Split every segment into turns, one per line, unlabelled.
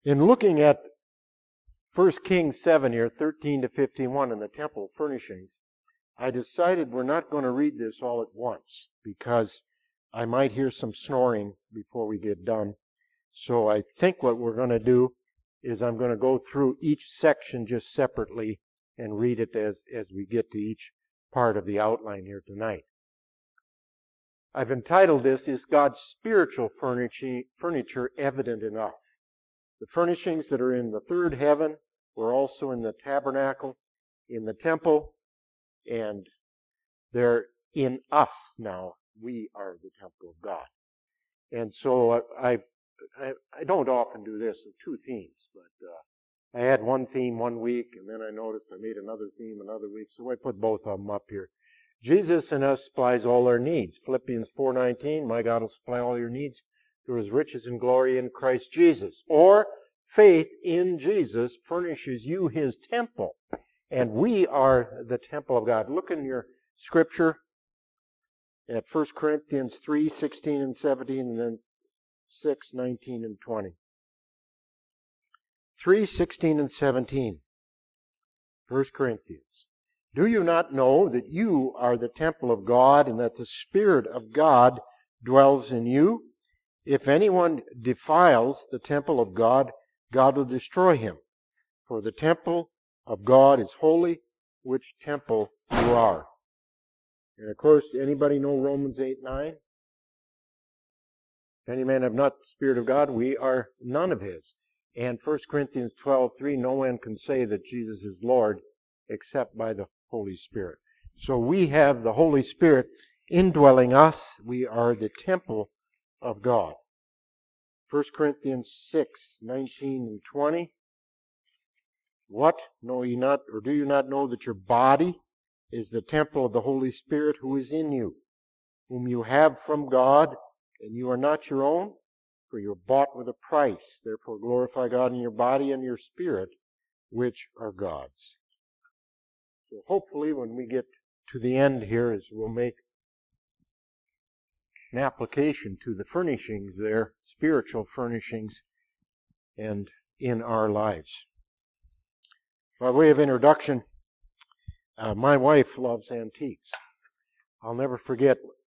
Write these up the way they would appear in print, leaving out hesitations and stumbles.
In looking at 1 Kings 7 here, 13 to 51 in the temple furnishings, I decided we're not going to read this all at once because I might hear some snoring before we get done. So I think what we're going to do is I'm going to go through each section just separately and read it as we get to each part of the outline here tonight. I've entitled this, Is God's Spiritual Furniture Evident in Us? The furnishings that are in the third heaven were also in the tabernacle, in the temple, and they're in us now. We are the temple of God. And so I don't often do this with two themes, but I had one theme one week, and then I noticed I made another theme another week, so I put both of them up here. Jesus in us supplies all our needs. Philippians 4:19, my God will supply all your needs through His riches and glory in Christ Jesus. Or, faith in Jesus furnishes you His temple, and we are the temple of God. Look in your scripture at 1 Corinthians 3:16 and 17, and then 6:19 and 20. 3:16 and 17. 1 Corinthians. Do you not know that you are the temple of God and that the Spirit of God dwells in you? If anyone defiles the temple of God, God will destroy him. For the temple of God is holy, which temple you are. And of course, anybody know Romans 8:9? If any man have not the Spirit of God, we are none of His. And 1 Corinthians 12:3, no one can say that Jesus is Lord except by the Holy Spirit. So we have the Holy Spirit indwelling us. We are the temple of God. 1 Corinthians 6:19 and 20. What? Know ye not, or do you not know that your body is the temple of the Holy Spirit who is in you, whom you have from God, and you are not your own? For you are bought with a price. Therefore glorify God in your body and your spirit, which are God's. So hopefully when we get to the end here, as we'll make an application to the furnishings there, spiritual furnishings, and in our lives. By way of introduction, my wife loves antiques. I'll never forget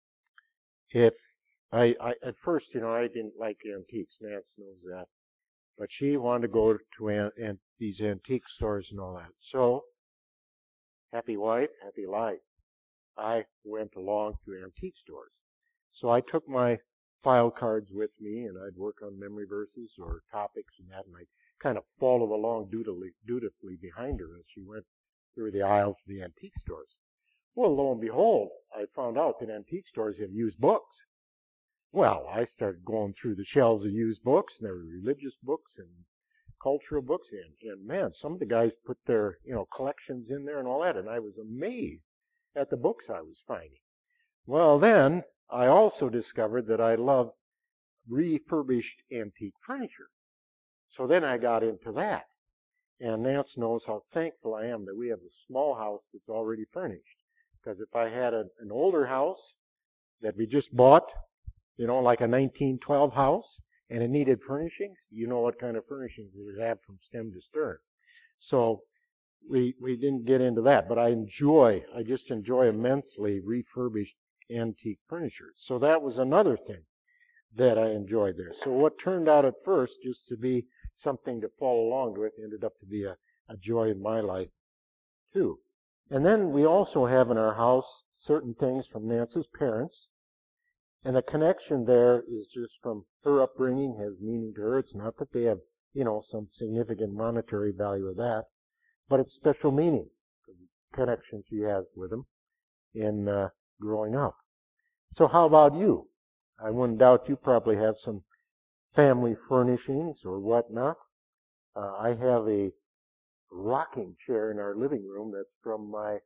if at first, I didn't like antiques. Nance knows that. But she wanted to go to these antique stores and all that. So, happy wife, happy life. I went along to antique stores. So I took my file cards with me, and I'd work on memory verses or topics and that, and I'd kind of follow along dutifully behind her as she went through the aisles of the antique stores. Well, lo and behold, I found out that antique stores have used books. Well, I started going through the shelves of used books, and there were religious books and cultural books, and man, some of the guys put their, collections in there and all that, and I was amazed at the books I was finding. Well, then, I also discovered that I love refurbished antique furniture. So then I got into that. And Nance knows how thankful I am that we have a small house that's already furnished. Because if I had an older house that we just bought, like a 1912 house, and it needed furnishings, you know what kind of furnishings it would have from stem to stern. So we didn't get into that, but I just enjoy immensely refurbished antique furniture. So that was another thing that I enjoyed there. So what turned out at first just to be something to follow along with ended up to be a joy in my life too. And then we also have in our house certain things from Nance's parents. And the connection there is just from her upbringing, has meaning to her. It's not that they have, some significant monetary value of that, but it's special meaning because it's connection she has with them in growing up. So how about you? I wouldn't doubt you probably have some family furnishings or whatnot. I have a rocking chair in our living room that's from my,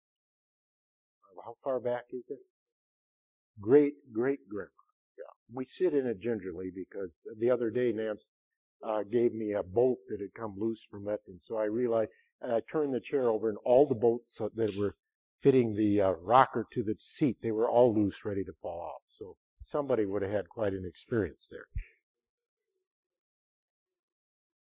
how far back is it? Great-great-grandma. Yeah. We sit in it gingerly because the other day Nance gave me a bolt that had come loose from it, and so I realized, and I turned the chair over, and all the bolts that were fitting the rocker to the seat, they were all loose, ready to fall off. So somebody would have had quite an experience there.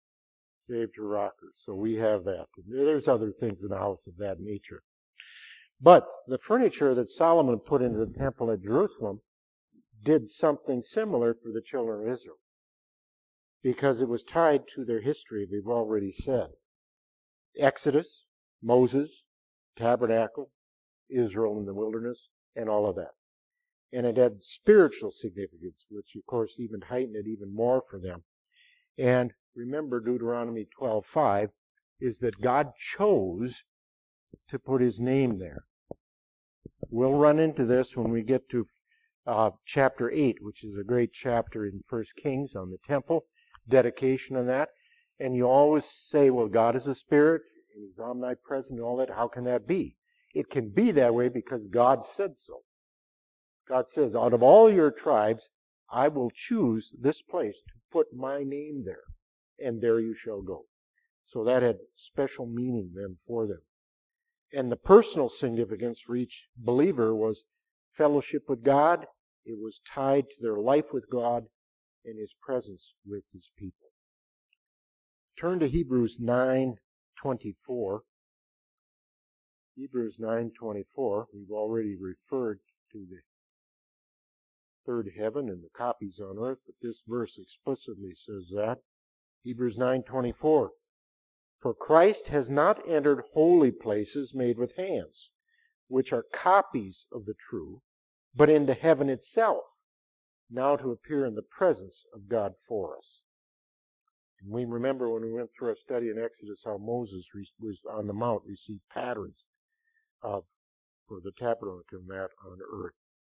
Saved her rocker. So we have that. There's other things in the house of that nature. But the furniture that Solomon put into the temple at Jerusalem did something similar for the children of Israel, because it was tied to their history, we've already said. Exodus, Moses, tabernacle, Israel in the wilderness, and all of that. And it had spiritual significance, which of course even heightened it even more for them. And remember, Deuteronomy 12:5 is that God chose to put His name there. We'll run into this when we get to chapter 8, which is a great chapter in 1 Kings on the temple, dedication on that. And you always say, well, God is a spirit, and He's omnipresent and all that. How can that be? It can be that way because God said so. God says, out of all your tribes, I will choose this place to put my name there, and there you shall go. So that had special meaning then for them. And the personal significance for each believer was fellowship with God. It was tied to their life with God and His presence with His people. Turn to Hebrews 9:24. Hebrews 9:24. We've already referred to the third heaven and the copies on earth, but this verse explicitly says that. Hebrews 9:24. For Christ has not entered holy places made with hands, which are copies of the true, but into heaven itself, now to appear in the presence of God for us. And we remember when we went through our study in Exodus how Moses was on the mount, received patterns for the tabernacle and that on earth.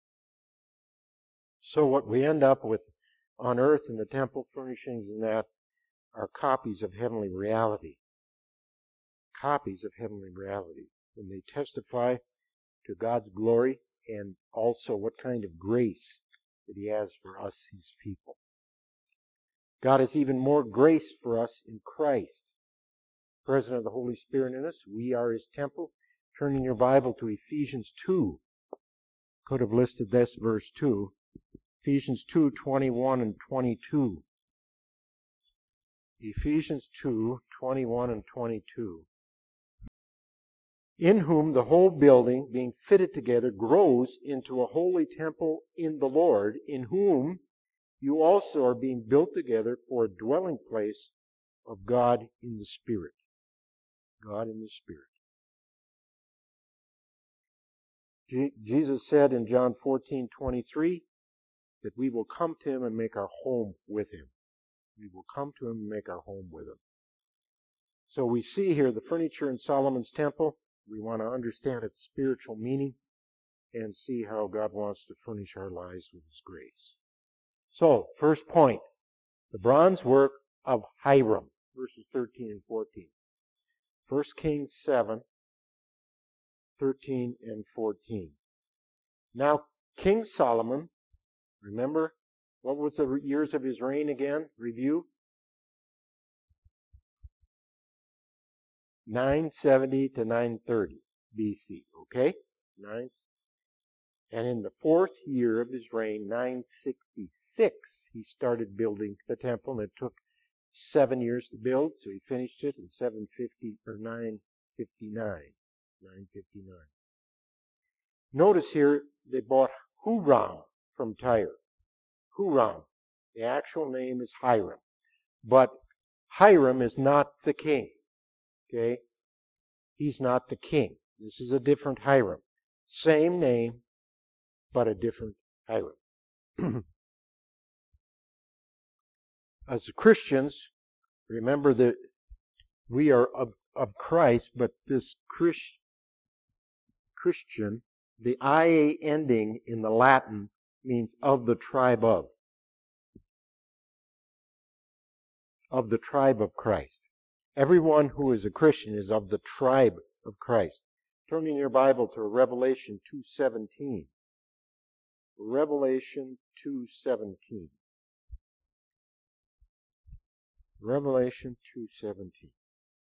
So what we end up with on earth in the temple furnishings and that are copies of heavenly reality. Copies of heavenly reality. And they testify to God's glory and also what kind of grace that He has for us, His people. God has even more grace for us in Christ. Present of the Holy Spirit in us, we are His temple. Turn in your Bible to Ephesians 2. Could have listed this verse too. Ephesians 2:21 and 22. Ephesians 2:21 and 22. In whom the whole building, being fitted together, grows into a holy temple in the Lord, in whom you also are being built together for a dwelling place of God in the Spirit. God in the Spirit. Jesus said in John 14:23 that we will come to Him and make our home with Him. We will come to Him and make our home with Him. So we see here the furniture in Solomon's temple. We want to understand its spiritual meaning and see how God wants to furnish our lives with His grace. So, first point, the bronze work of Hiram, verses 13 and 14. 1 Kings 7, 13 and 14. Now, King Solomon, remember, what was the years of his reign again? Review. 970 to 930 BC, okay? And in the fourth year of his reign, 966, he started building the temple, and it took 7 years to build, so he finished it in 959. Notice here, they bought Huram from Tyre. Huram. The actual name is Hiram. But Hiram is not the king. Okay? He's not the king. This is a different Hiram. Same name, but a different Hiram. As Christians, remember that we are of Christ, but this Christian, the IA ending in the Latin means of the tribe of. Of the tribe of Christ. Everyone who is a Christian is of the tribe of Christ. Turn in your Bible to Revelation 2:17. Revelation 2:17. Revelation 2:17.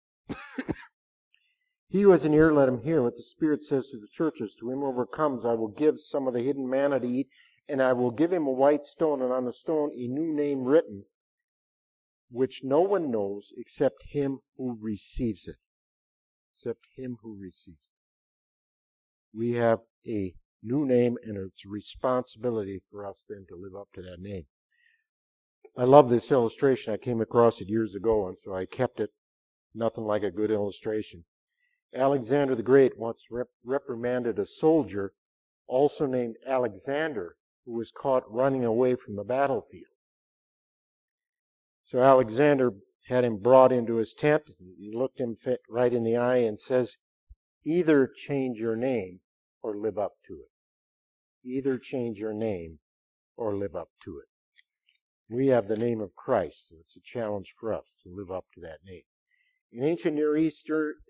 He who has an ear, let him hear what the Spirit says to the churches. To him who overcomes, I will give some of the hidden manna to eat, and I will give him a white stone, and on the stone a new name written, which no one knows except him who receives it. Except him who receives it. We have a new name, and it's a responsibility for us then to live up to that name. I love this illustration. I came across it years ago, and so I kept it. Nothing like a good illustration. Alexander the Great once reprimanded a soldier, also named Alexander, who was caught running away from the battlefield. So Alexander had him brought into his tent. He looked him right in the eye and says, either change your name or live up to it. Either change your name or live up to it. We have the name of Christ, so it's a challenge for us to live up to that name. In ancient Near East,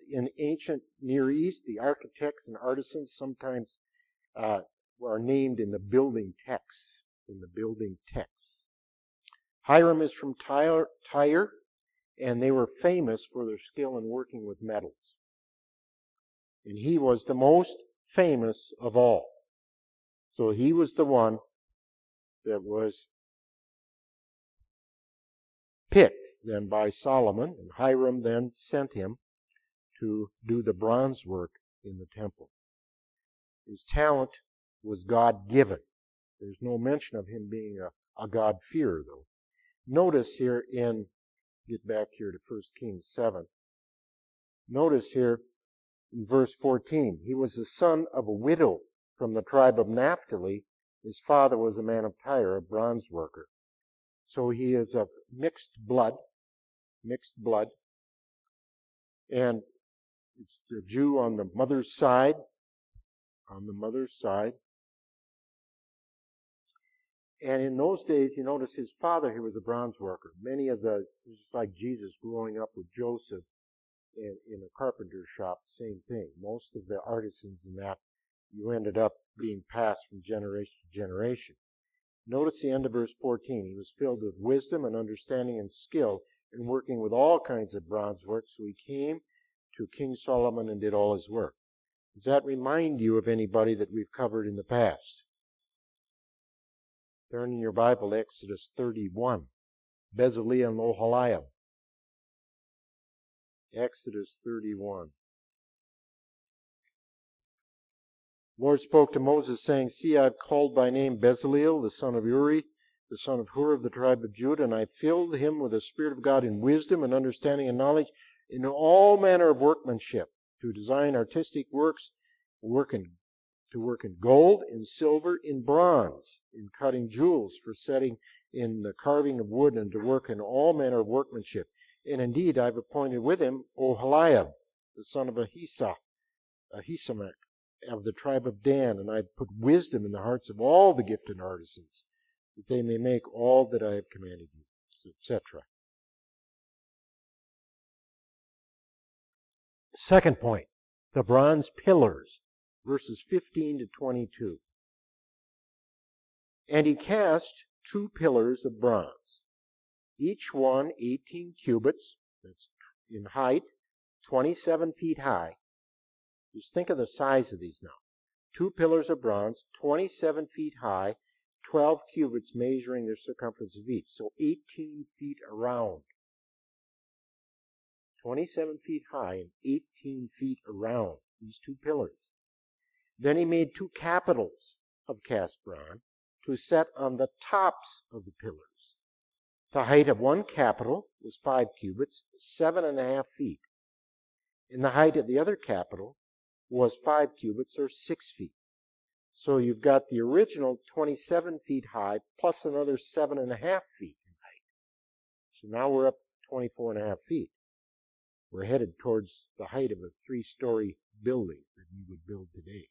the architects and artisans sometimes are named in the building texts. Hiram is from Tyre, and they were famous for their skill in working with metals. And he was the most famous of all. So he was the one that was picked then by Solomon, and Hiram then sent him to do the bronze work in the temple. His talent was God-given. There's no mention of him being a God-fearer, though. Notice here get back here to 1 Kings 7. Notice here in verse 14, he was the son of a widow from the tribe of Naphtali. His father was a man of Tyre, a bronze worker. So he is of mixed blood, and it's the Jew on the mother's side, And in those days, you notice his father, he was a bronze worker. Many of just like Jesus growing up with Joseph in a carpenter shop, same thing. Most of the artisans in that, you ended up being passed from generation to generation. Notice the end of verse 14. He was filled with wisdom and understanding and skill in working with all kinds of bronze work. So he came to King Solomon and did all his work. Does that remind you of anybody that we've covered in the past? Turn in your Bible to Exodus 31. Bezaleel and Oholiab. Exodus 31. The Lord spoke to Moses, saying, See, I have called by name Bezaleel, the son of Uri, the son of Hur of the tribe of Judah, and I filled him with the Spirit of God in wisdom and understanding and knowledge, in all manner of workmanship, to design artistic works, to work in gold, in silver, in bronze, in cutting jewels, for setting in the carving of wood, and to work in all manner of workmanship. And indeed, I've appointed with him Oholiab, the son of Ahisamach, of the tribe of Dan, and I've put wisdom in the hearts of all the gifted artisans, that they may make all that I have commanded you, etc. Second point, the bronze pillars, verses 15 to 22. And he cast 2 pillars of bronze, each one 18 cubits, that's in height, 27 feet high. Just think of the size of these now. 2 pillars of bronze, 27 feet high, 12 cubits measuring the circumference of each. So 18 feet around. 27 feet high and 18 feet around, these 2 pillars. Then he made 2 capitals of cast bronze to set on the tops of the pillars. The height of one capital was 5 cubits, 7.5 feet. And the height of the other capital was 5 cubits, or 6 feet. So you've got the original 27 feet high plus another 7.5 feet in height. So now we're up 24.5 feet. We're headed towards the height of a 3-story building that we would build today.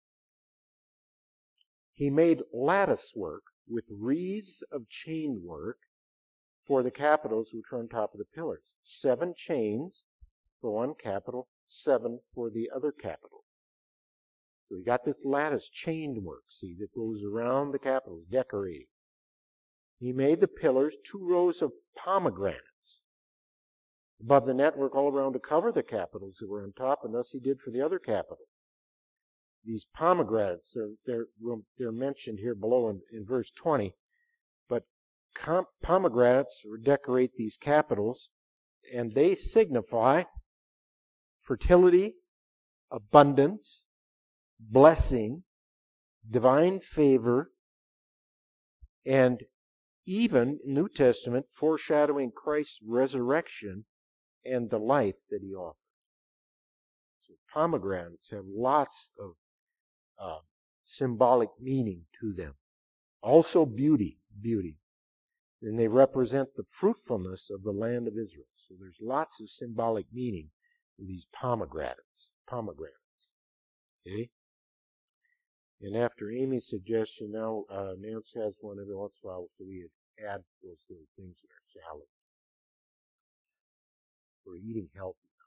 He made lattice work with wreaths of chain work for the capitals which were on top of the pillars. 7 chains for one capital, 7 for the other capital. So we got this lattice chain work, see, that goes around the capitals, decorating. He made the pillars 2 rows of pomegranates above the network all around to cover the capitals that were on top, and thus he did for the other capital. These pomegranates, they're mentioned here below in verse 20, but pomegranates decorate these capitals, and they signify fertility, abundance, blessing, divine favor, and even New Testament foreshadowing Christ's resurrection and the life that he offers. So pomegranates have lots of symbolic meaning to them. Also beauty. And they represent the fruitfulness of the land of Israel. So there's lots of symbolic meaning to these pomegranates. Okay? And after Amy's suggestion, now Nance has one every once in a while, so we add those little things in our salad. We're eating healthy now.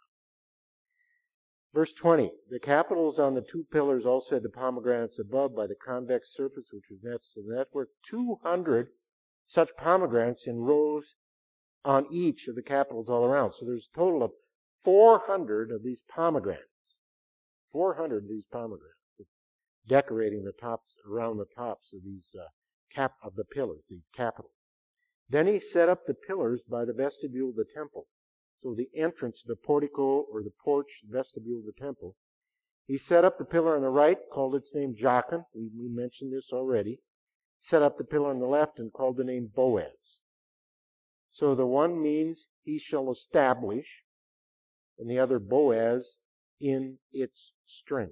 Verse 20, the capitals on the two pillars also had the pomegranates above by the convex surface which was next to the network. 200 such pomegranates in rows on each of the capitals all around. So there's a total of 400 of these pomegranates. 400 of these pomegranates decorating the tops, around the tops of these of the pillars, these capitals. Then he set up the pillars by the vestibule of the temple. So the entrance, the portico or the porch, vestibule of the temple. He set up the pillar on the right, called its name Jachin. We mentioned this already. Set up the pillar on the left and called the name Boaz. So the one means he shall establish, and the other Boaz in its strength.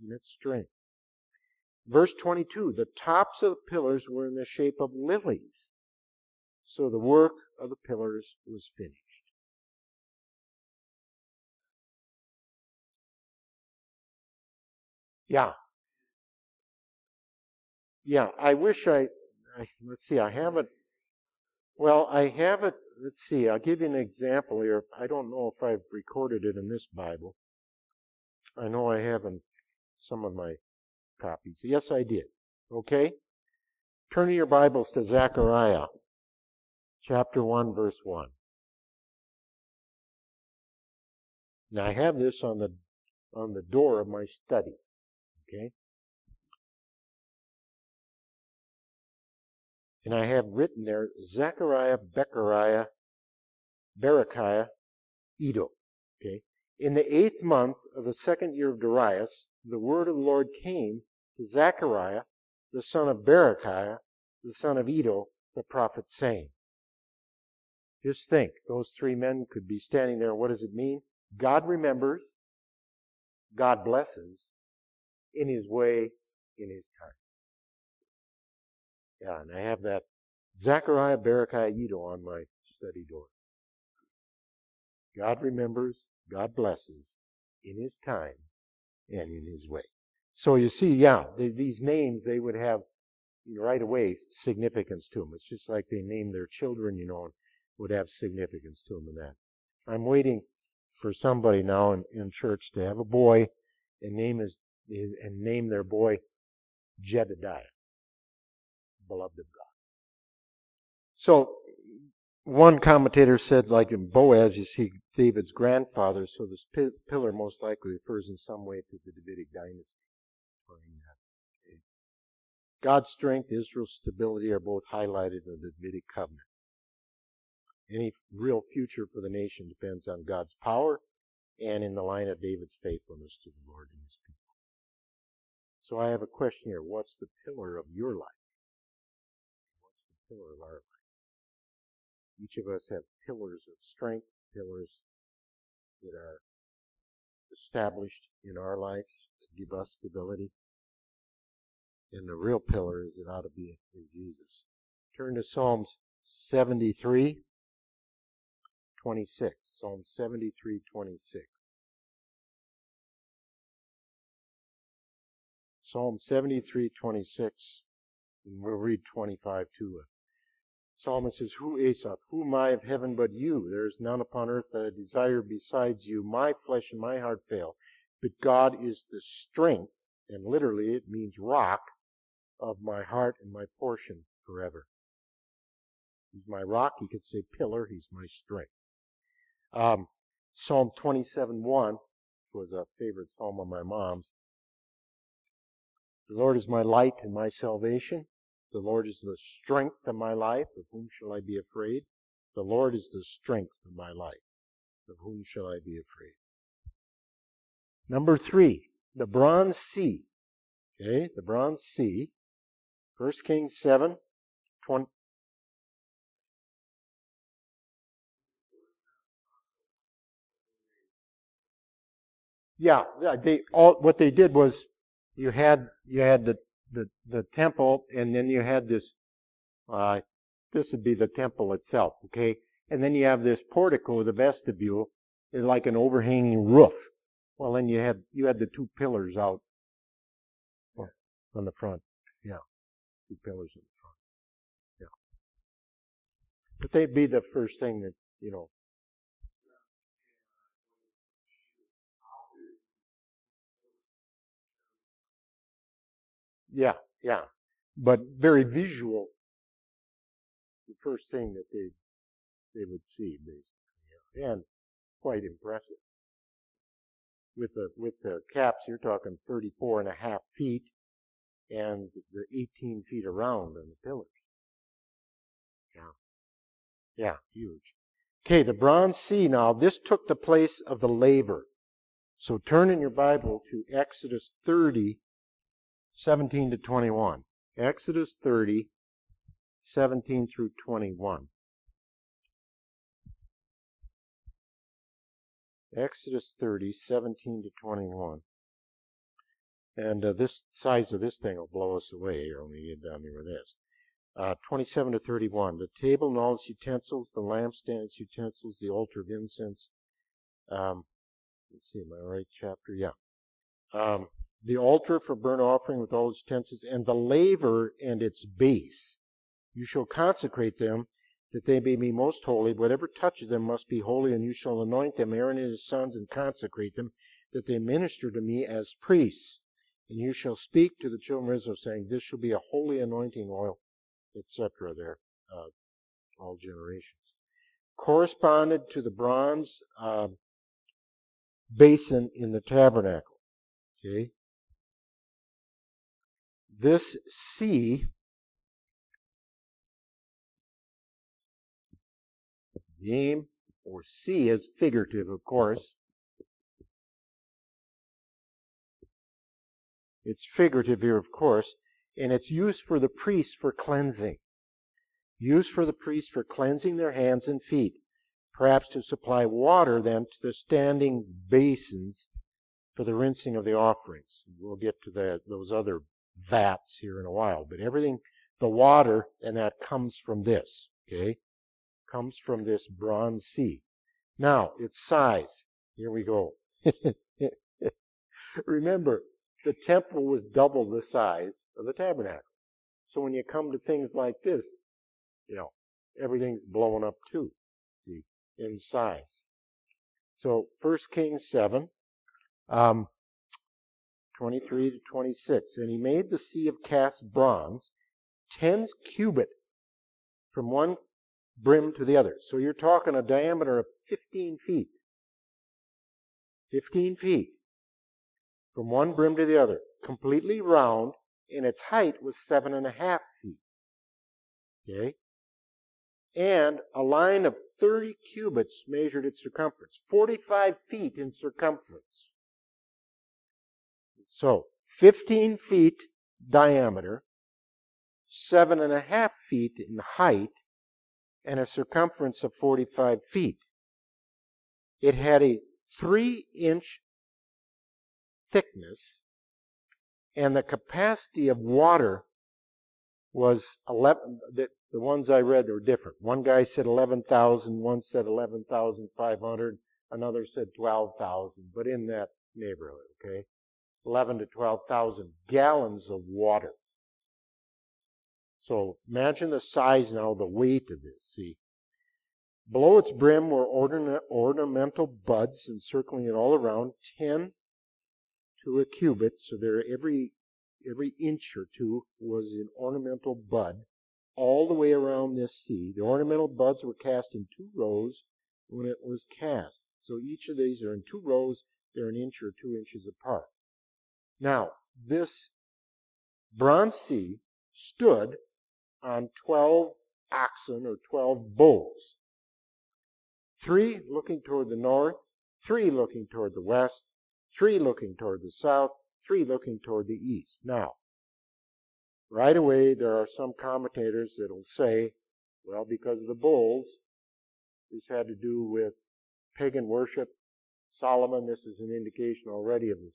Verse 22, the tops of the pillars were in the shape of lilies. So the work of the pillars was finished. Yeah, I wish let's see, I have it. Well, I have it, let's see, I'll give you an example here. I don't know if I've recorded it in this Bible. I know I have in some of my copies. Yes, I did. Okay? Turn to your Bibles to Zechariah, chapter 1, verse 1. Now, I have this on the door of my study. Okay? And I have written there, Zechariah, Berechiah, Iddo. Okay? In the 8th month of the 2nd year of Darius, the word of the Lord came to Zechariah, the son of Berechiah, the son of Iddo, the prophet, saying. Just think, those three men could be standing there. What does it mean? God remembers, God blesses, in his way, in his time. Yeah, and I have that Zechariah, Berechiah, Iddo on my study door. God remembers, God blesses, in his time and in his way. So you see, these names, they would have right away significance to them. It's just like they name their children, and would have significance to them in that. I'm waiting for somebody now in church to have a boy and name their boy Jedediah, beloved of God. So one commentator said, like in Boaz, you see David's grandfather, so this pillar most likely refers in some way to the Davidic dynasty. God's strength, Israel's stability are both highlighted in the Davidic covenant. Any real future for the nation depends on God's power and in the line of David's faithfulness to the Lord and his people. So I have a question here. What's the pillar of your life? What's the pillar of our life? Each of us have pillars of strength, pillars that are established in our lives that give us stability. And the real pillar is it ought to be in Jesus. Turn to Psalms 73, 26. Psalm 73, 26. Psalm 73, 26. And we'll read 25 to it. Psalmist says, Asaph, who am I of heaven but you? There is none upon earth that I desire besides you. My flesh and my heart fail. But God is the strength, and literally it means rock, of my heart and my portion forever. He's my rock. You could say pillar. He's my strength. Psalm 27:1 was a favorite psalm of my mom's. The Lord is my light and my salvation. The Lord is the strength of my life. Of whom shall I be afraid? The Lord is the strength of my life. Of whom shall I be afraid? Number 3, the bronze sea. Okay, the bronze sea. 1 Kings 7, 20. Yeah, what they did was you had the temple, and then you had this. This would be the temple itself, okay, and then you have this portico, the vestibule, is like an overhanging roof. Well, then you had the 2 pillars out on the front. Yeah, 2 pillars in the front. Yeah, but they'd be the first thing that Yeah, yeah. But very visual. The first thing that they would see, basically. Yeah. And quite impressive. With the caps, you're talking 34.5 feet and the 18 feet around on the pillars. Yeah. Yeah, huge. Okay, the bronze sea now, this took the place of the laver. So turn in your Bible to Exodus 30, 17 to 21. Exodus 30, 17 through 21. Exodus 30, 17 to 21. And this size of this thing will blow us away here when we get down here with this. 27 to 31. The table and all its utensils, the lampstand, its utensils, the altar of incense. Let's see, am I right chapter? Yeah. The altar for burnt offering with all its utensils, and the laver and its base. You shall consecrate them, that they may be most holy. Whatever touches them must be holy, and you shall anoint them, Aaron and his sons, and consecrate them, that they minister to me as priests. And you shall speak to the children of Israel, saying, this shall be a holy anointing oil, etc. there, all generations. Corresponded to the bronze basin in the tabernacle. Okay? This sea, name or sea is figurative, of course. It's figurative here, of course, and it's used for the priests for cleansing. Used for the priests for cleansing their hands and feet, perhaps to supply water then to the standing basins for the rinsing of the offerings. We'll get to those other vats here in a while, but everything, the water, and that comes from this, okay? Comes from this bronze sea. Now, its size. Here we go. Remember, the temple was double the size of the tabernacle. So when you come to things like this, everything's blowing up too, see, in size. So 1 Kings 7, 23 to 26. And he made the sea of cast bronze 10 cubit from one brim to the other. So you're talking a diameter of 15 feet. 15 feet from one brim to the other. Completely round, and its height was 7.5 feet. Okay? And a line of 30 cubits measured its circumference. 45 feet in circumference. So, 15 feet diameter, 7.5 feet in height, and a circumference of 45 feet. It had a 3-inch thickness, and the capacity of water was 11. The ones I read were different. One guy said 11,000, one said 11,500, another said 12,000, but in that neighborhood, okay? 11 to 12,000 gallons of water. So imagine the size now, the weight of this, see. Below its brim were ornamental buds encircling it all around, 10 to a cubit, so there every inch or two was an ornamental bud all the way around this sea. The ornamental buds were cast in 2 rows when it was cast. So each of these are in 2 rows, they're an inch or 2 inches apart. Now, this bronze sea stood on 12 oxen or 12 bulls. 3 looking toward the north, 3 looking toward the west, 3 looking toward the south, 3 looking toward the east. Now, right away, there are some commentators that will say, well, because of the bulls, this had to do with pagan worship. Solomon, this is an indication already of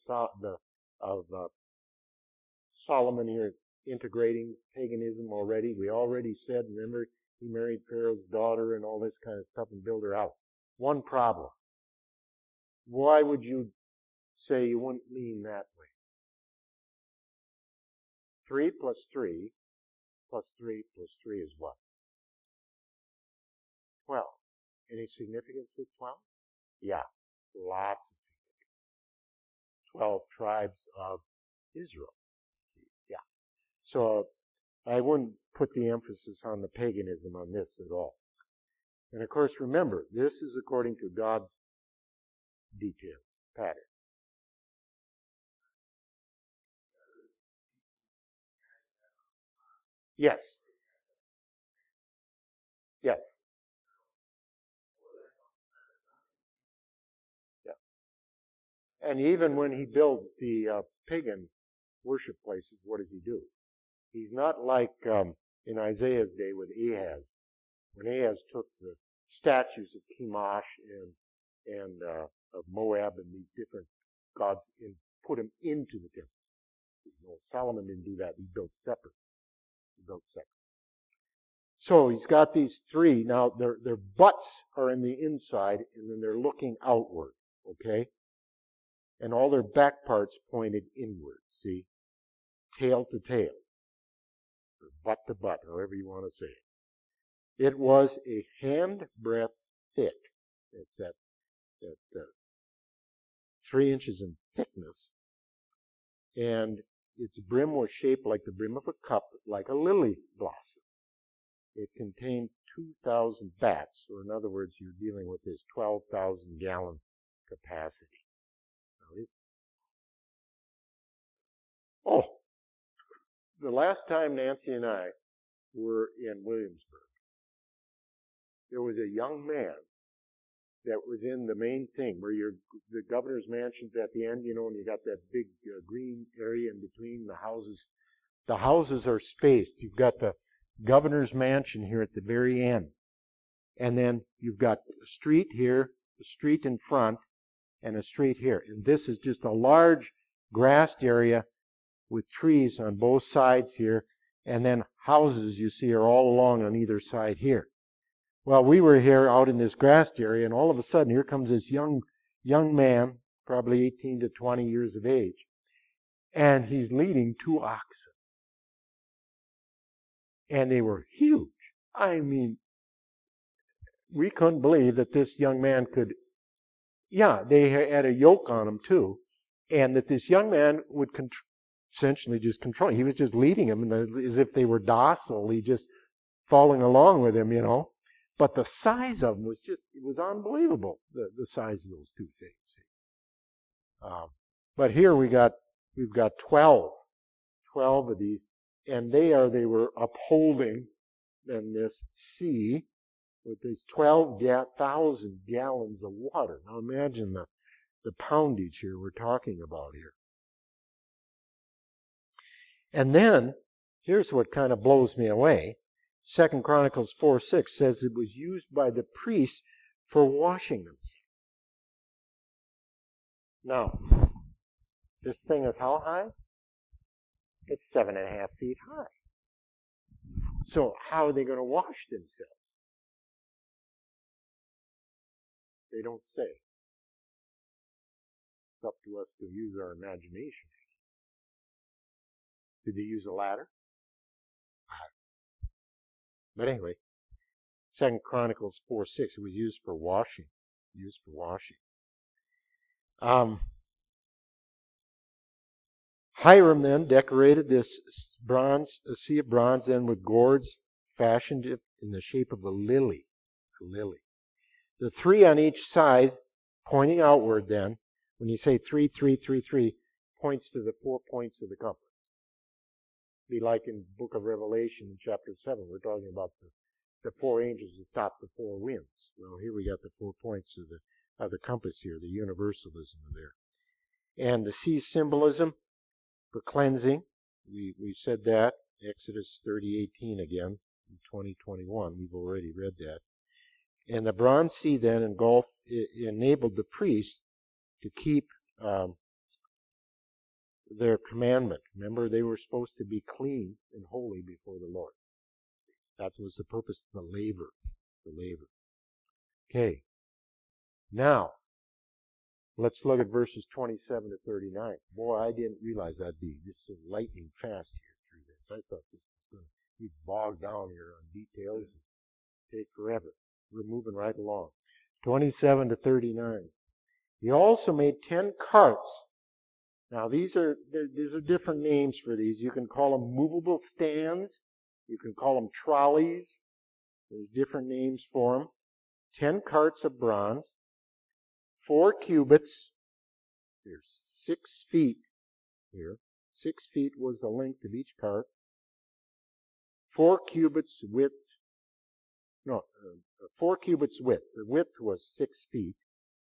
Solomon here integrating paganism already. We already said, remember, he married Pharaoh's daughter and all this kind of stuff and built her house. One problem. Why would you say you wouldn't mean that way? 3 plus 3 plus 3 plus 3 is what? 12. Any significance with 12? Yeah, lots of significance. 12 tribes of Israel. Yeah. So I wouldn't put the emphasis on the paganism on this at all. And of course, remember, this is according to God's details, pattern. Yes. Yes. Yeah. And even when he builds the pagan worship places, what does he do? He's not like in Isaiah's day with Ahaz. When Ahaz took the statues of Chemosh and of Moab and these different gods and put them into the temple. No, Solomon didn't do that. He built separate. So he's got these 3. Now their butts are in the inside, and then they're looking outward. Okay, and all their back parts pointed inward. See, tail to tail, or butt to butt, however you want to say it. It was a handbreadth thick. It's that 3 inches in thickness, and its brim was shaped like the brim of a cup, like a lily blossom. It contained 2,000 bats, or in other words, you're dealing with this 12,000 gallon capacity. The last time Nancy and I were in Williamsburg, there was a young man that was in the main thing where the governor's mansion's at the end, and you got that big green area in between the houses. The houses are spaced. You've got the governor's mansion here at the very end. And then you've got a street here, a street in front, and a street here. And this is just a large grassed area with trees on both sides here. And then houses you see are all along on either side here. Well, we were here out in this grassed area, and all of a sudden here comes this young man, probably 18 to 20 years of age. And he's leading 2 oxen. And they were huge. I mean, we couldn't believe that this young man could, they had a yoke on them too, and that this young man would essentially just control. He was just leading them as if they were docile. He just following along with him, But the size of them was it was unbelievable, the size of those 2 things. But here we've got 12 of these, and they were upholding then this sea with these 12,000 gallons of water. Now imagine the poundage here we're talking about here. And then, here's what kind of blows me away. 2 Chronicles 4:6 says it was used by the priests for washing themselves. Now, this thing is how high? It's 7.5 feet high. So how are they going to wash themselves? They don't say. It's up to us to use our imagination. Did they use a ladder? But anyway, 2 Chronicles 4:6, it was used for washing. Hiram then decorated this sea of bronze then with gourds, fashioned it in the shape of a lily. The 3 on each side, pointing outward then, when you say 3, 3, 3, 3, points to the 4 points of the compass. be like in the book of Revelation in chapter 7. We're talking about the four angels that stop the four winds. Well, here we got the 4 points of the compass here, the universalism there. And the sea symbolism for cleansing, we said that, Exodus 30:18 again, in 20:21, we've already read that. And the bronze sea then engulfed, enabled the priests to keep their commandment. Remember, they were supposed to be clean and holy before the Lord. That was the purpose of the laver. Okay. Now, let's look at verses 27 to 39. Boy, I didn't realize that'd be just so lightning fast here through this. I thought this was going to be bogged down here on details and take forever. We're moving right along. 27 to 39. He also made 10 carts. Now, these are different names for these. You can call them movable stands. You can call them trolleys. There's different names for them. 10 carts of bronze. 4 cubits. There's 6 feet here. 6 feet was the length of each cart. 4 cubits width. 4 cubits width. The width was 6 feet.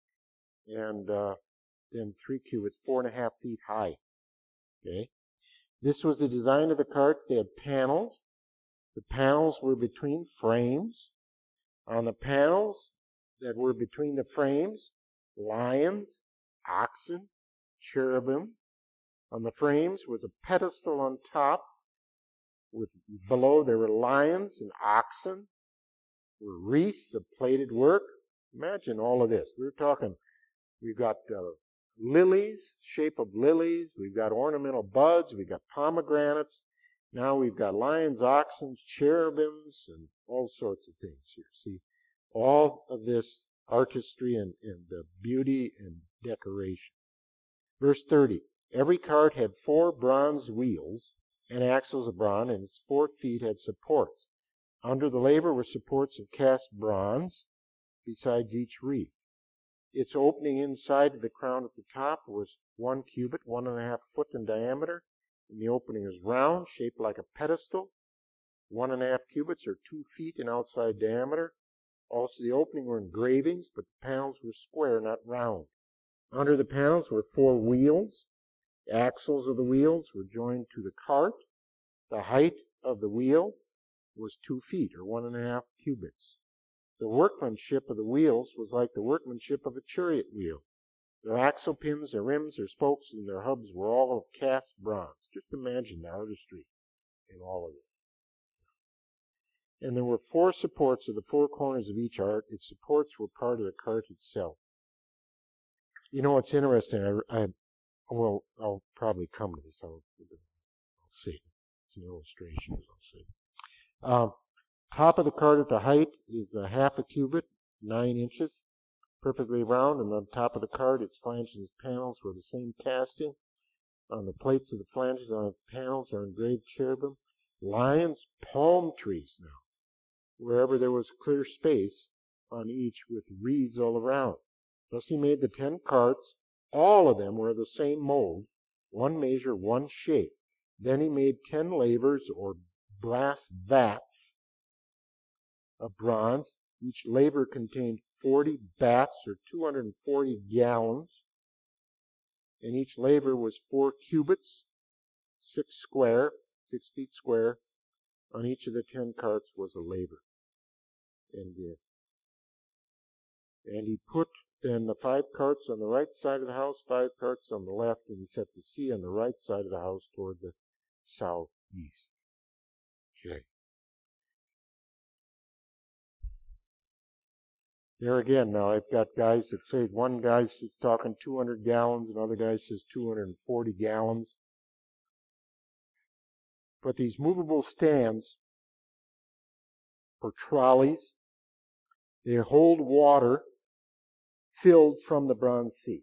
And then 3 cubits, 4.5 feet high. Okay. This was the design of the carts. They had panels. The panels were between frames. On the panels that were between the frames, lions, oxen, cherubim. On the frames was a pedestal on top. With below there were lions and oxen. Were wreaths of plated work. Imagine all of this. We've got lilies, shape of lilies. We've got ornamental buds. We've got pomegranates. Now we've got lions, oxen, cherubims, and all sorts of things here. See, all of this artistry and beauty and decoration. Verse 30. Every cart had 4 bronze wheels and axles of bronze, and its 4 feet had supports. Under the laver were supports of cast bronze, besides each wreath. Its opening inside of the crown at the top was 1 cubit, 1.5 foot in diameter, and the opening is round, shaped like a pedestal. 1.5 cubits or 2 feet in outside diameter. Also, the opening were engravings, but the panels were square, not round. Under the panels were 4 wheels. The axles of the wheels were joined to the cart. The height of the wheel was 2 feet or 1.5 cubits. The workmanship of the wheels was like the workmanship of a chariot wheel. Their axle pins, their rims, their spokes, and their hubs were all of cast bronze. Just imagine the artistry in all of it. And there were 4 supports at the 4 corners of each ark. Its supports were part of the cart itself. You know what's interesting? I'll probably come to this. I'll see. It's an illustration, as I'll see. Top of the cart at the height is 1/2 cubit, 9 inches, perfectly round, and on top of the cart, its flanges and panels were the same casting. On the plates of the flanges on its panels are engraved cherubim, lions, palm trees now, wherever there was clear space on each with wreaths all around. Thus he made the 10 carts. All of them were of the same mold, one measure, one shape. Then he made 10 lavers or brass vats of bronze. Each laver contained 40 bats or 240 gallons. And each laver was 4 cubits, 6 feet square. On each of the 10 carts was a laver. And he put then the 5 carts on the right side of the house, 5 carts on the left, and he set the sea on the right side of the house toward the southeast. Okay. There again, now I've got guys that say, one guy's talking 200 gallons, another guy says 240 gallons. But these movable stands, or trolleys, they hold water filled from the bronze sea.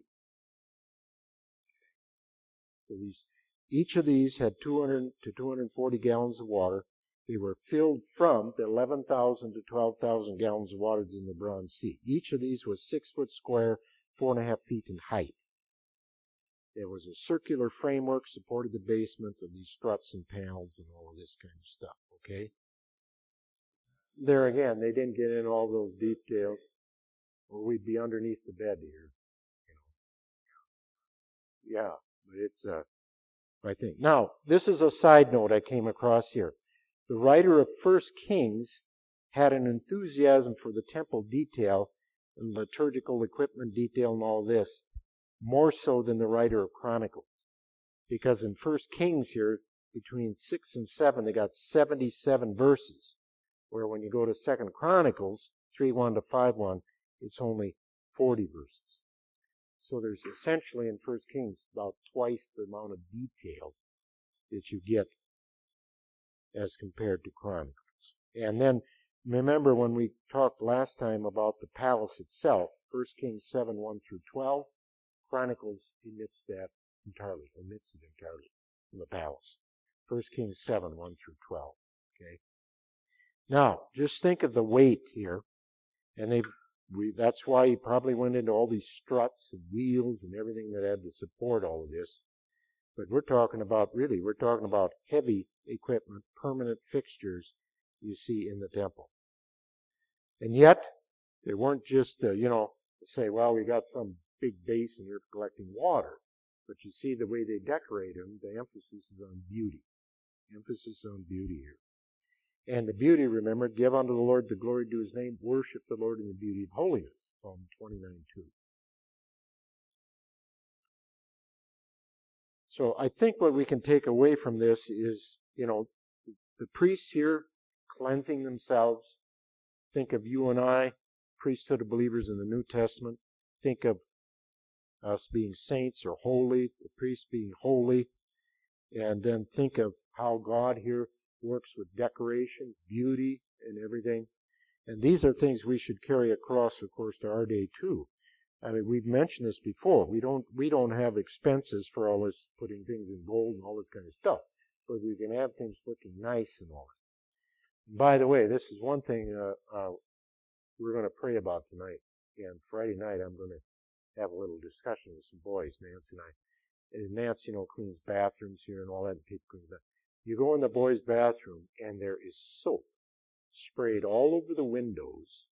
So each of these had 200 to 240 gallons of water. They were filled from the 11,000 to 12,000 gallons of water in the bronze sea. Each of these was 6 foot square, 4.5 feet in height. It was a circular framework, supported the basement of these struts and panels and all of this kind of stuff, okay? There again, they didn't get in all those details, or we'd be underneath the bed here, you know. Yeah, but it's, I think. Now, this is a side note I came across here. The writer of 1 Kings had an enthusiasm for the temple detail and liturgical equipment detail and all this, more so than the writer of Chronicles. Because in 1 Kings here, between 6 and 7, they got 77 verses. Where when you go to 2 Chronicles, 3:1 to 5:1, it's only 40 verses. So there's essentially in 1 Kings about twice the amount of detail that you get as compared to Chronicles. And then remember when we talked last time about the palace itself, 1 Kings 7:1 through 12, Chronicles omits it entirely from the palace. 1 Kings 7:1 through 12. Okay. Now, just think of the weight here, and that's why he probably went into all these struts and wheels and everything that had to support all of this. But we're talking about heavy equipment, permanent fixtures you see in the temple. And yet, they weren't just, say, well, we got some big basin here for collecting water. But you see the way they decorate them, the emphasis is on beauty. Emphasis on beauty here. And the beauty, remember, give unto the Lord the glory due his name, worship the Lord in the beauty of holiness, Psalm 29:2. So I think what we can take away from this is, the priests here cleansing themselves. Think of you and I, priesthood of believers in the New Testament. Think of us being saints or holy, the priests being holy. And then think of how God here works with decoration, beauty, and everything. And these are things we should carry across, of course, to our day too. I mean, we've mentioned this before. We don't have expenses for all this, putting things in gold and all this kind of stuff. But we can have things looking nice and all that. By the way, this is one thing we're going to pray about tonight. And Friday night, I'm going to have a little discussion with some boys, Nancy and I. And Nancy, cleans bathrooms here and all that, and people clean that. You go in the boys' bathroom, and there is soap sprayed all over the windows,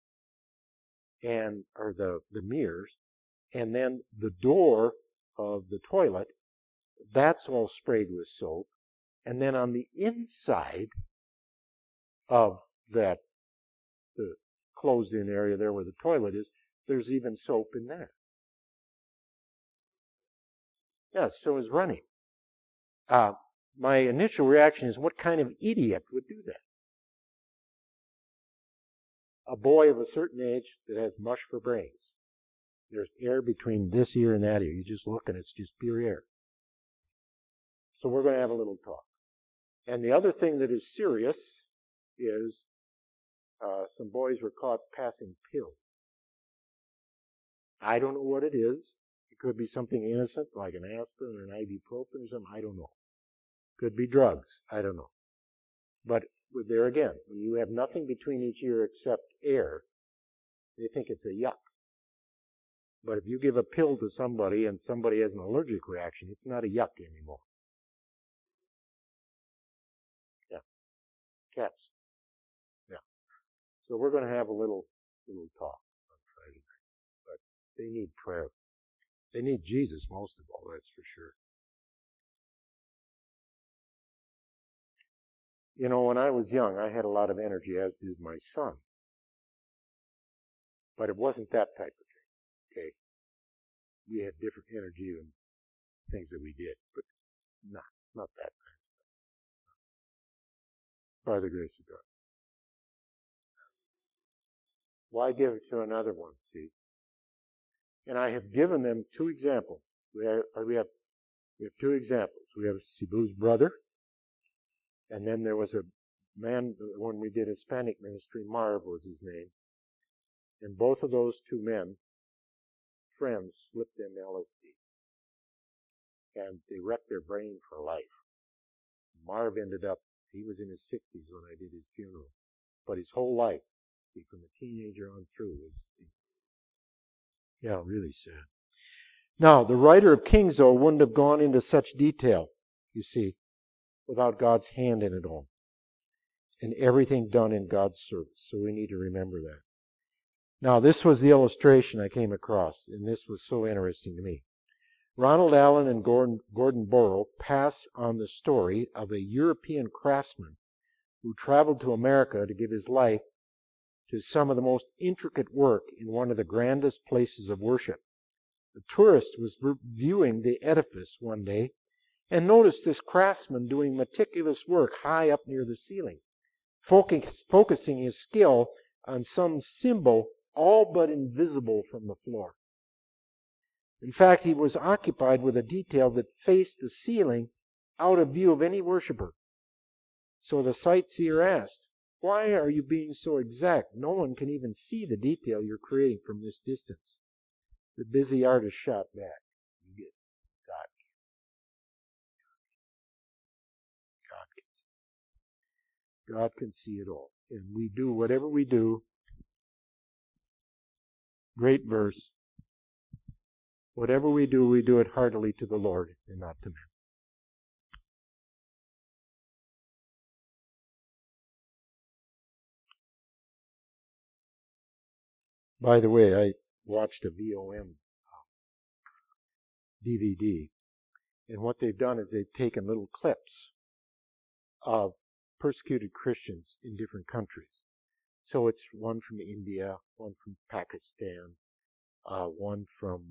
or the mirrors, and then the door of the toilet, that's all sprayed with soap. And then on the inside of the closed-in area there where the toilet is, there's even soap in there. Yeah, so is running. My initial reaction is, what kind of idiot would do that? A boy of a certain age that has mush for brains. There's air between this ear and that ear. You just look and it's just pure air. So we're going to have a little talk. And the other thing that is serious is some boys were caught passing pills. I don't know what it is. It could be something innocent like an aspirin or an ibuprofen or something. I don't know. Could be drugs. I don't know. But there again, when you have nothing between each ear except air, they think it's a yuck. But if you give a pill to somebody and somebody has an allergic reaction, it's not a yuck anymore. Yeah. Caps. Yeah. So we're going to have a little talk on Friday night. But they need prayer. They need Jesus most of all, that's for sure. When I was young, I had a lot of energy, as did my son. But it wasn't that type of thing, okay? We had different energy than things that we did, but not that kind of stuff. By the grace of God. Why give it to another one, see? And I have given them two examples. We have two examples. We have Sibu's brother, and then there was a man, when we did Hispanic ministry, Marv was his name. And both of those two men, friends, slipped them LSD. And they wrecked their brain for life. Marv ended up, he was in his 60s when I did his funeral. But his whole life, from a teenager on through, was, really sad. Now, the writer of Kings, though, wouldn't have gone into such detail, you see, without God's hand in it all. And everything done in God's service. So we need to remember that. Now, this was the illustration I came across, and this was so interesting to me. Ronald Allen and Gordon Borrow pass on the story of a European craftsman who traveled to America to give his life to some of the most intricate work in one of the grandest places of worship. The tourist was viewing the edifice one day and noticed this craftsman doing meticulous work high up near the ceiling, focusing his skill on some symbol all but invisible from the floor. In fact, he was occupied with a detail that faced the ceiling out of view of any worshiper. So the sightseer asked, "Why are you being so exact? No one can even see the detail you're creating from this distance." The busy artist shot back, God can see it all. And we do whatever we do. Great verse. Whatever we do it heartily to the Lord and not to men. By the way, I watched a VOM DVD, and what they've done is they've taken little clips of persecuted Christians in different countries. So it's one from India, one from Pakistan, one from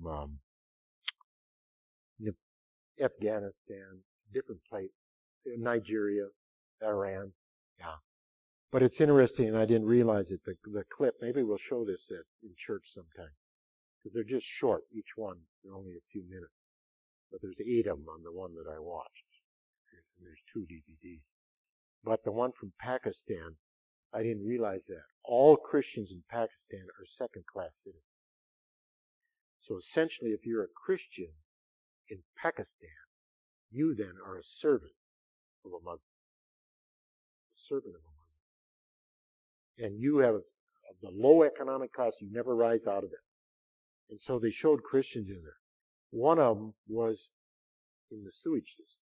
Afghanistan, different places, Nigeria, Iran. Yeah. But it's interesting, and I didn't realize it, the clip, maybe we'll show this in church sometime, because they're just short, each one, they're only a few minutes. But there's 8 of them on the one that I watched. And there's 2 DVDs. But the one from Pakistan, I didn't realize that. All Christians in Pakistan are second-class citizens. So essentially, if you're a Christian in Pakistan, you then are a servant of a Muslim. A servant of a Muslim. And you have the low economic cost, you never rise out of it. And so they showed Christians in there. One of them was in the sewage system.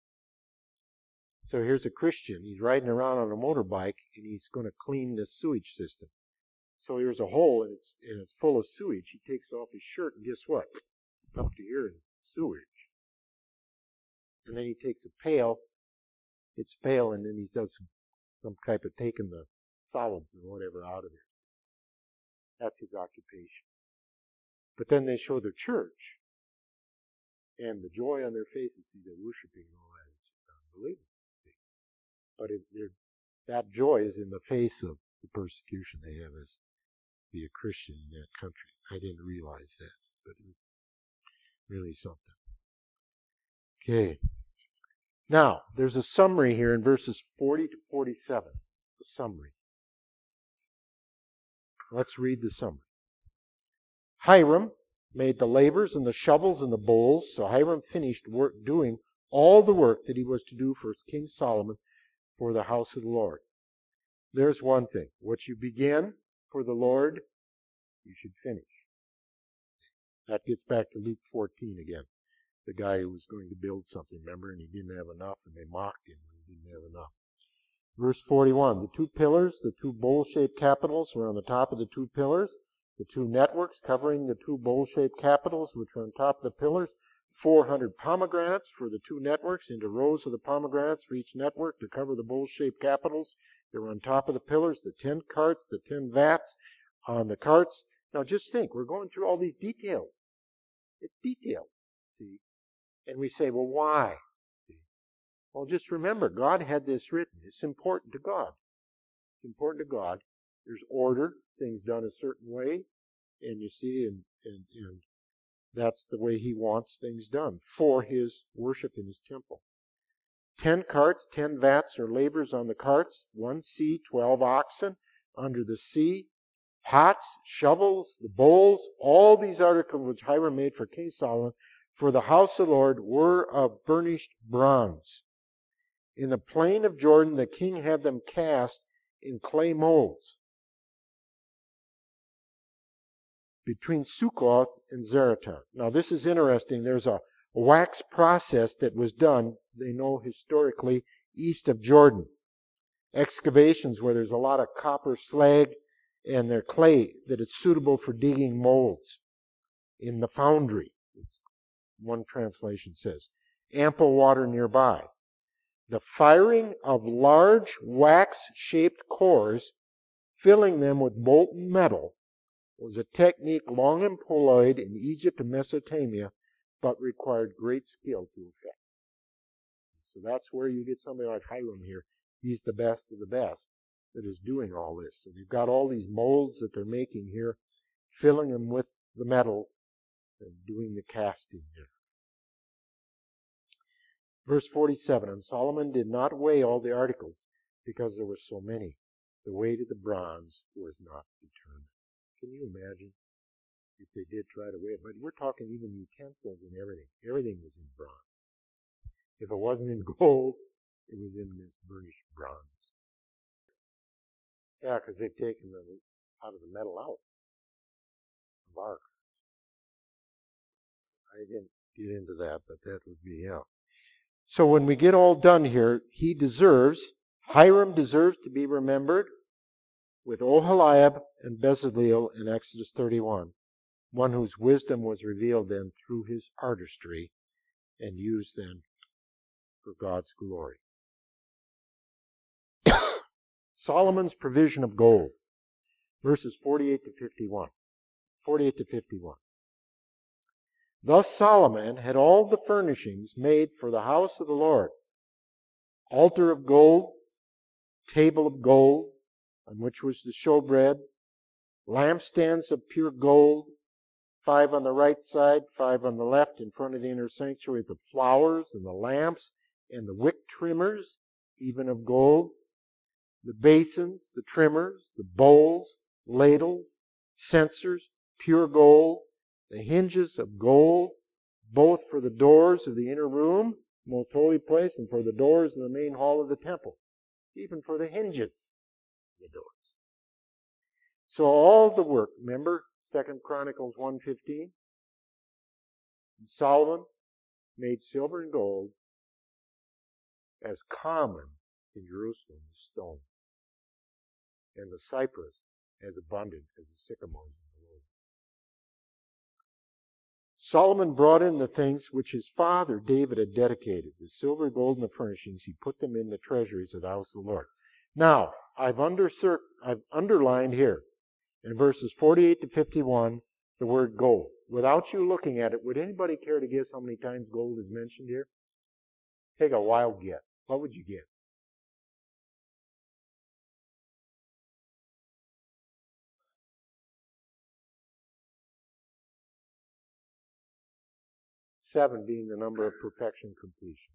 So here's a Christian. He's riding around on a motorbike, and he's going to clean the sewage system. So here's a hole, and it's full of sewage. He takes off his shirt, and guess what? Up to here in sewage. And then he takes a pail. It's a pail, and then he does some type of taking the solids and whatever out of it. That's his occupation. But then they show the church, and the joy on their faces, see, they're worshiping and all that. It's unbelievable. But that joy is in the face of the persecution they have as be a Christian in that country. I didn't realize that, but it was really something. Okay. Now, there's a summary here in verses 40 to 47. A summary. Let's read the summary. Hiram made the lavers and the shovels and the bowls, so Hiram finished doing all the work that he was to do for King Solomon for the house of the Lord. There's one thing. What you begin for the Lord, you should finish. That gets back to Luke 14 again. The guy who was going to build something, remember, and he didn't have enough, and they mocked him when he didn't have enough. Verse 41, the 2 pillars, the 2 bowl-shaped capitals were on the top of the 2 pillars. The 2 networks covering the 2 bowl-shaped capitals, which were on top of the pillars. 400 pomegranates for the 2 networks into rows of the pomegranates for each network to cover the bowl-shaped capitals. They were on top of the pillars. The 10 carts, the 10 vats on the carts. Now just think, we're going through all these details. It's details, see? And we say, well, why? See? Well, just remember, God had this written. It's important to God. It's important to God. There's order, things done a certain way, and you see, and that's the way He wants things done for His worship in His temple. 10 carts, 10 vats or lavers on the carts, 1 sea, 12 oxen under the sea, pots, shovels, the bowls, all these articles which Hiram made for King Solomon for the house of the Lord were of burnished bronze. In the plain of Jordan, the king had them cast in clay molds. between Succoth and Zaretan. Now this is interesting. There's a wax process that was done, they know historically, east of Jordan. Excavations where there's a lot of copper slag and their clay that is suitable for digging molds in the foundry. One translation says. Ample water nearby. The firing of large wax-shaped cores, filling them with molten metal, was a technique long employed in Egypt and Mesopotamia, but required great skill to effect. So that's where you get somebody like Hiram here. He's the best of the best that is doing all this. So they've got all these molds that they're making here, filling them with the metal and doing the casting here. Verse 47, and Solomon did not weigh all the articles because there were so many. The weight of the bronze was not determined. Can you imagine if they did try to weigh it? But we're talking even utensils and everything. Everything was in bronze. If it wasn't in gold, it was in this burnished bronze. Yeah, because they've taken them out of the metal out of our. I didn't get into that, but that would be, yeah. So when we get all done here, Hiram deserves to be remembered with Oholiab and Bezaleel in Exodus 31, one whose wisdom was revealed then through his artistry and used then for God's glory. Solomon's provision of gold, verses 48 to 51. 48 to 51. Thus Solomon had all the furnishings made for the house of the Lord. Altar of gold, table of gold, on which was the showbread, lampstands of pure gold, 5 on the right side, 5 on the left, in front of the inner sanctuary, the flowers and the lamps and the wick trimmers, even of gold, the basins, the trimmers, the bowls, ladles, censers, pure gold, the hinges of gold, both for the doors of the inner room, most holy place, and for the doors of the main hall of the temple, even for the hinges of the doors. So all the work, remember 2 Chronicles 1:15? Solomon made silver and gold as common in Jerusalem as stone, and the cypress as abundant as the sycamores. Solomon brought in the things which his father David had dedicated, the silver, gold, and the furnishings. He put them in the treasuries of the house of the Lord. Now, I've underlined here in verses 48 to 51 the word gold. Without you looking at it, would anybody care to guess how many times gold is mentioned here? Take a wild guess. What would you guess? Seven being the number of perfection completion.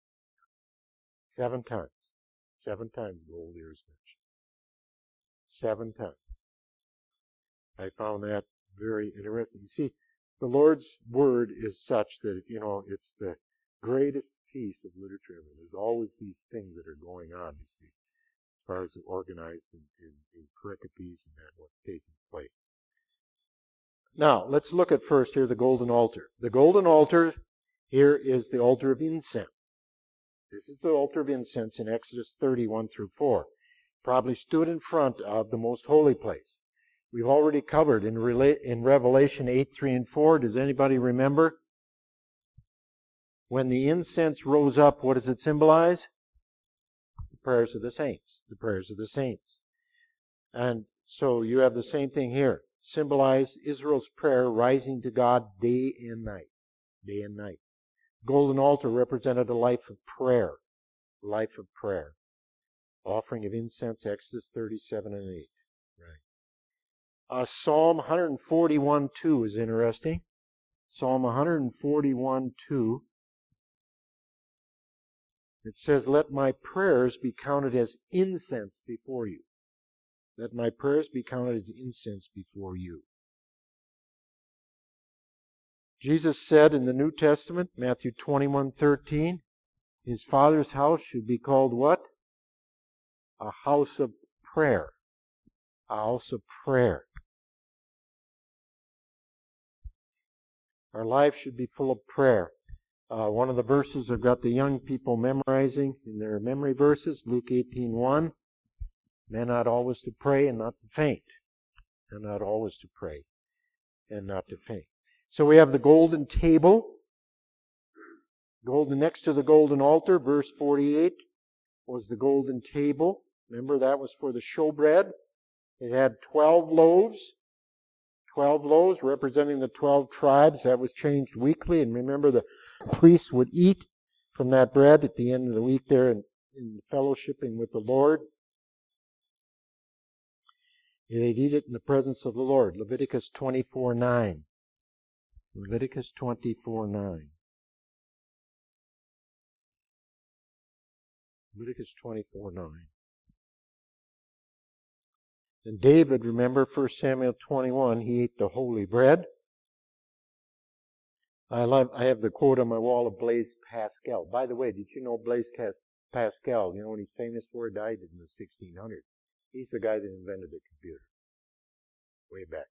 7 times. 7 times gold here is mentioned. 7 times. I found that very interesting. You see, the Lord's Word is such that, it's the greatest piece of literature. I mean, there's always these things that are going on, you see, as far as organized in pericopes and that, what's taking place. Now, let's look at first here the golden altar. The golden altar here is the altar of incense. This is the altar of incense in Exodus 31 through 4. Probably stood in front of the most holy place. We've already covered in Revelation 8, 3, and 4. Does anybody remember? When the incense rose up, what does it symbolize? The prayers of the saints. The prayers of the saints. And so you have the same thing here. Symbolize Israel's prayer rising to God day and night. Day and night. Golden altar represented a life of prayer. Life of prayer. Offering of incense, Exodus 37 and 8. Right. Psalm 141:2 is interesting. Psalm 141:2. It says, "Let my prayers be counted as incense before you." Let my prayers be counted as incense before you. Jesus said in the New Testament, Matthew 21:13, his Father's house should be called what? A house of prayer. A house of prayer. Our life should be full of prayer. One of the verses I've got the young people memorizing in their memory verses, Luke 18:1. Men ought always to pray and not to faint. Men ought always to pray and not to faint. So we have the golden table. Next to the golden altar, verse 48, was the golden table. Remember, that was for the showbread. It had 12 loaves. 12 loaves representing the 12 tribes. That was changed weekly. And remember, the priests would eat from that bread at the end of the week there in fellowshipping with the Lord. They'd eat it in the presence of the Lord. Leviticus 24:9. Leviticus 24:9. Leviticus 24:9. And David, remember 1 Samuel 21, he ate the holy bread. I have the quote on my wall of Blaise Pascal. By the way, did you know Blaise Pascal, you know what he's famous for? He died in the 1600s. He's the guy that invented the computer. Way back.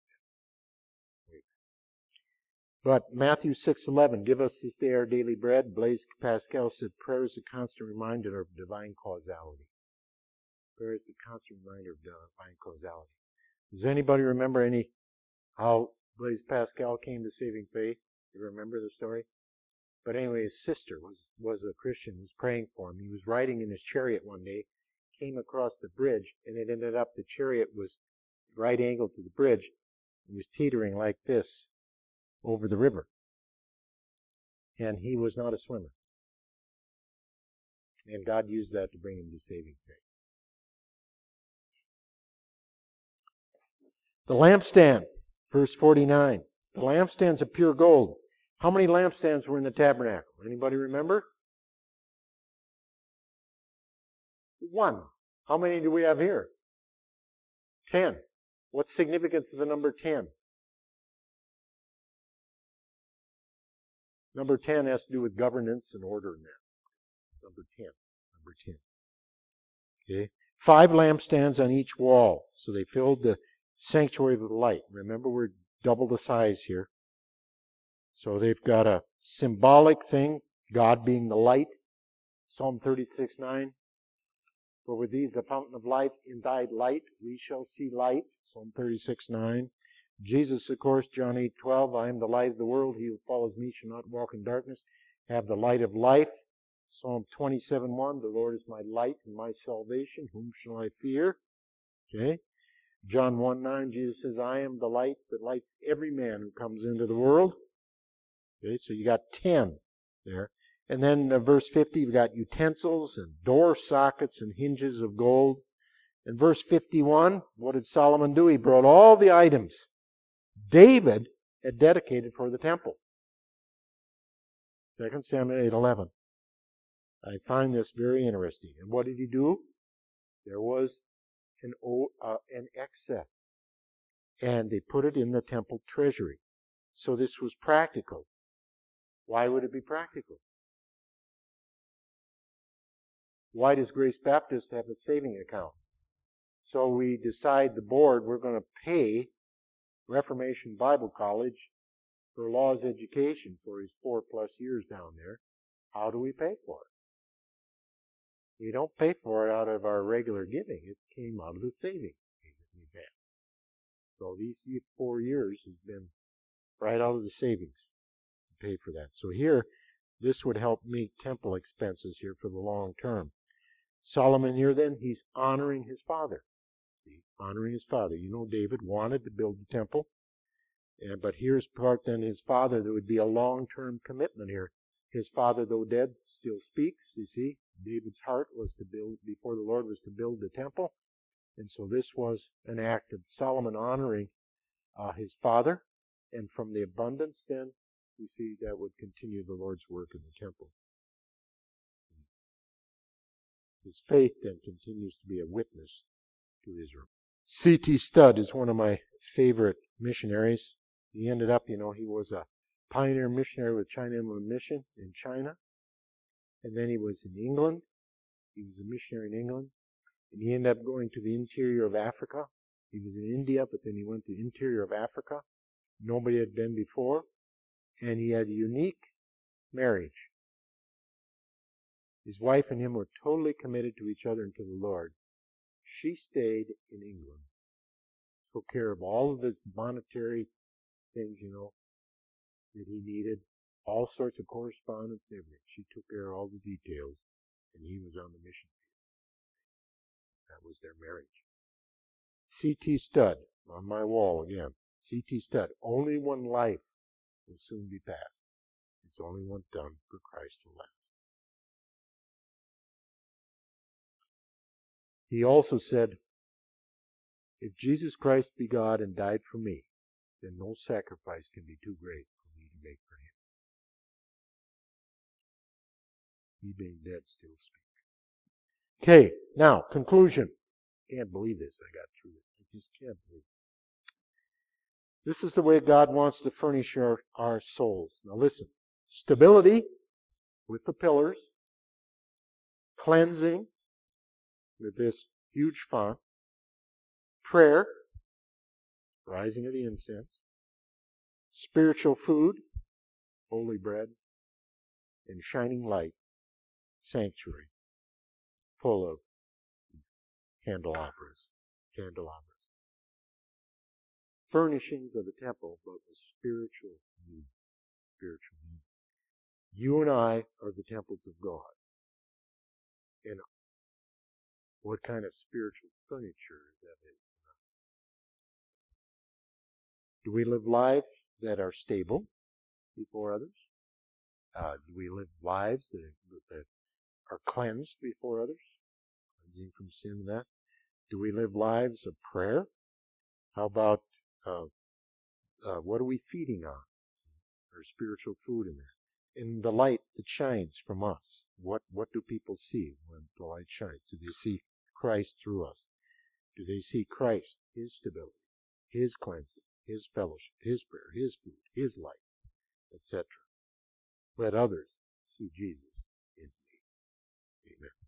But Matthew 6:11, give us this day our daily bread. Blaise Pascal said, prayer is a constant reminder of divine causality. Prayer is the constant reminder of divine causality. Does anybody remember how Blaise Pascal came to saving faith? You remember the story? But anyway, his sister was a Christian, was praying for him. He was riding in his chariot one day, came across the bridge, and it ended up the chariot was right angle to the bridge. It was teetering like this over the river. And he was not a swimmer. And God used that to bring him to saving faith. The lampstand, verse 49. The lampstands of pure gold. How many lampstands were in the tabernacle? Anybody remember? 1. How many do we have here? 10. What's the significance of the number 10? Number 10 has to do with governance and order in that. Number 10. Okay. 5 lampstands on each wall. So they filled the sanctuary with light. Remember, we're double the size here. So they've got a symbolic thing, God being the light. Psalm 36:9. For with these the fountain of life, in thy light we shall see light. Psalm 36:9. Jesus, of course, John 8:12, I am the light of the world. He who follows me shall not walk in darkness, have the light of life. Psalm 27:1, the Lord is my light and my salvation. Whom shall I fear? Okay. John 1:9, Jesus says, I am the light that lights every man who comes into the world. Okay, so you got 10 there. And then verse 50, you've got utensils and door sockets and hinges of gold. In verse 51, what did Solomon do? He brought all the items David had dedicated for the temple. 2 Samuel 8:11. I find this very interesting. And what did he do? There was an excess. And they put it in the temple treasury. So this was practical. Why would it be practical? Why does Grace Baptist have a saving account? So we decide, the board, we're going to pay Reformation Bible College for Law's education for his 4+ years down there. How do we pay for it? We don't pay for it out of our regular giving. It came out of the savings that we've had. So these 4 years has been right out of the savings to pay for that. So here, this would help meet temple expenses here for the long term. Solomon here then, he's honoring his father. See, honoring his father. You know, David wanted to build the temple. But here's part then, his father, there would be a long-term commitment here. His father, though dead, still speaks, you see. David's heart was to build, before the Lord, was to build the temple. And so this was an act of Solomon honoring his father. And from the abundance then, you see, that would continue the Lord's work in the temple. His faith then continues to be a witness to Israel. C.T. Studd is one of my favorite missionaries. He ended up, he was a pioneer missionary with China Inland Mission in China. And then he was in England. He was a missionary in England. And he ended up going to the interior of Africa. He was in India, but then he went to the interior of Africa. Nobody had been before. and he had a unique marriage. His wife and him were totally committed to each other and to the Lord. She stayed in England, took care of all of his monetary things, that he needed, all sorts of correspondence and everything. She took care of all the details, and he was on the mission field. That was their marriage. C.T. Studd, on my wall again. C.T. Studd, only one life will soon be passed. It's only one done for Christ will last. He also said, if Jesus Christ be God and died for me, then no sacrifice can be too great for me to make for him. He being dead still speaks. Okay, now, conclusion. Can't believe this. I got through it. I just can't believe it. This is the way God wants to furnish our souls. Now listen. Stability with the pillars. Cleansing with this huge font. Prayer. Rising of the incense. Spiritual food. Holy bread. And shining light. Sanctuary. Full of candelabras. Furnishings of the temple, but with spiritual need. You and I are the temples of God. And what kind of spiritual furniture that is in us? Do we live lives that are stable before others? Do we live lives that are cleansed before others? Cleansing from sin and that. Do we live lives of prayer? How about what are we feeding on? Our spiritual food in there. In the light that shines from us, what do people see when the light shines? Do they see Christ through us? Do they see Christ, His stability, His cleansing, His fellowship, His prayer, His food, His light, etc.? Let others see Jesus in me. Amen.